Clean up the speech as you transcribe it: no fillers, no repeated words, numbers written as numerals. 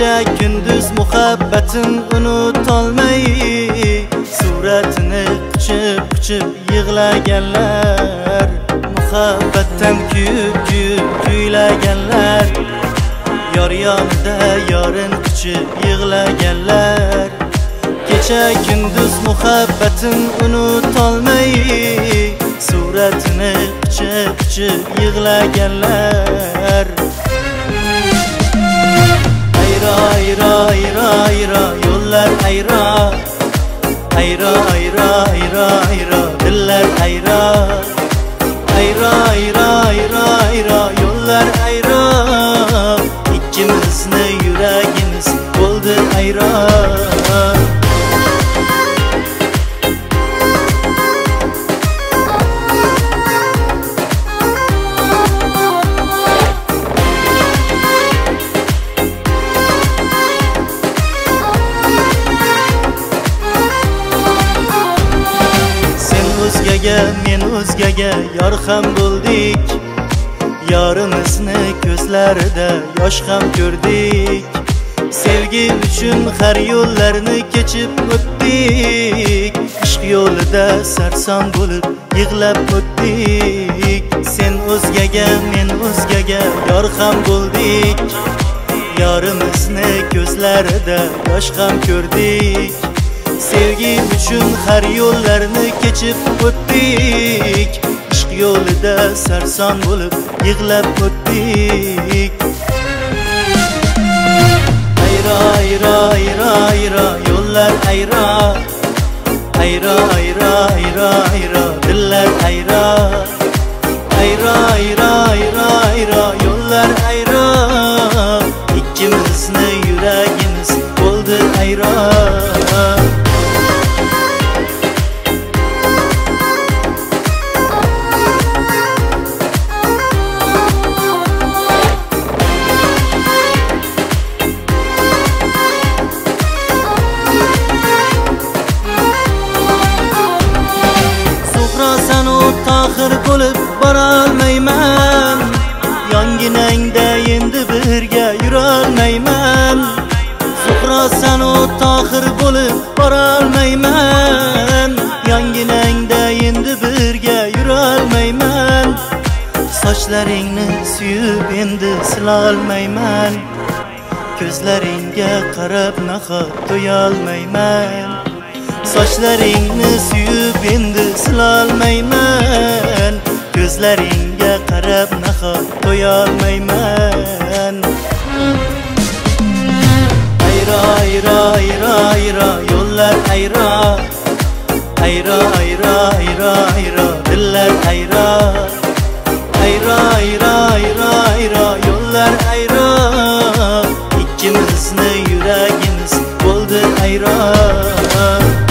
Kecha gündüz muhabbatin unutolmay suratini quchib yig'laganlar, muhabbatdan kuyib kuylaganlar, yor yonida yorin quchib yig'laganlar. Kecha gündüz muhabbatin unutolmay suratini quchib yig'laganlar. Ayro yollar ayro, ayro dillar ayro, ayro yollar ayro, ikkimizni yuragimiz bo'ldi ayro. Men o'zgaga yor ham bo'ldik, yorimizni ko'zlarida yosh ham ko'rdik. Sevgi uchun har yo'llarni kechib o'tdik, ishq yo'lida sarson bo'lib yig'lab o'tdik. Sen o'zgaga men o'zgaga yor ham bo'ldik, yorimizni ko'zlarida yosh ham ko'rdik. Sevgi uchun har yo'llarni kechib o'tdik, ishq yo'lida sarson bo'lib yig'lab o'tdik. Ayro yollar ayro, ayro dillar ayro, ayro yollar ayro, ikkimizni yuragimiz bo'ldi ayro. Tohir bo'lib borolmayman, yonginangda endi birga yurolmayman. Suhro sanu tohir bo'lib borolmayman, yonginangda endi birga yurolmayman. Sochlaringni suyib endi silolmayman, ko'zlaringga qarab nahot to'yolmayman. Sochlaringni suyib endi silolmayman, ko'zlaringga qarab nahot to'yolmayman. Ayro yollar ayro, ayro dillar ayro, ayro yollar ayro, ikkimizni yuragimiz bo'ldi ayro.